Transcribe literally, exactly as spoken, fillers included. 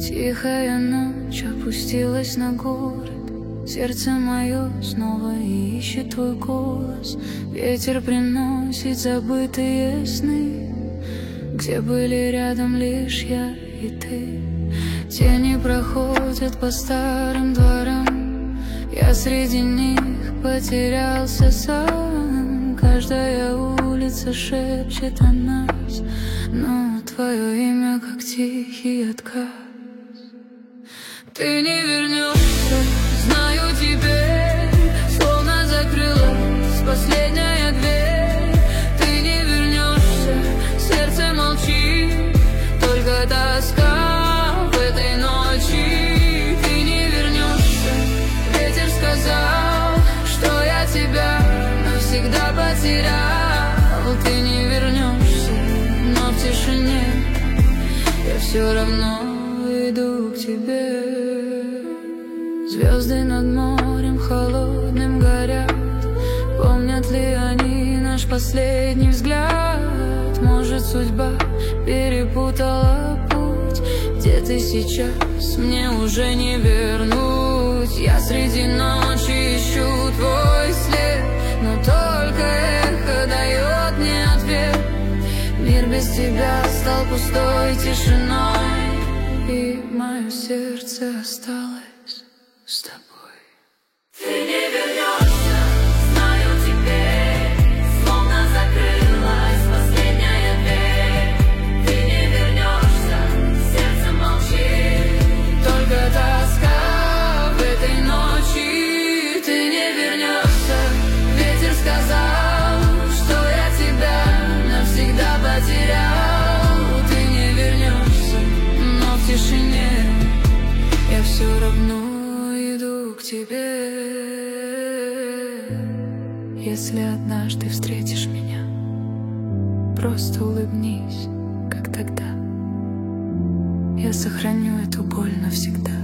Тихая ночь опустилась на город. Сердце мое снова ищет твой голос. Ветер приносит забытые сны, где были рядом лишь я и ты. Тени проходят по старым дворам, я среди них потерялся сам. Каждая улица шепчет о нас, но твое имя как тихий отказ. Ты не вернешься, знаю теперь, словно закрылась последняя дверь. Ты не вернешься, сердце молчит, только тоска в этой ночи. Ты не вернешься, ветер сказал, что я тебя навсегда потерял. Ты не вернешься, но в тишине я все равно иду к тебе. Звезды над морем холодным горят. Помнят ли они наш последний взгляд? Может, судьба перепутала путь? Где ты сейчас, мне уже не вернуть. Я среди ночи ищу твой след, но только эхо дает мне ответ. Мир без тебя стал пустой тишиной, и мое сердце осталось с тобой. Ты не вернешься, знаю теперь, словно закрылась последняя дверь. Ты не вернешься, сердце молчит, только тоска в этой ночи. Ты не вернешься, ветер сказал, что я тебя навсегда потерял. Ты не вернешься, но в тишине я все равно иду к тебе. Если однажды встретишь меня, просто улыбнись, как тогда. Я сохраню эту боль навсегда.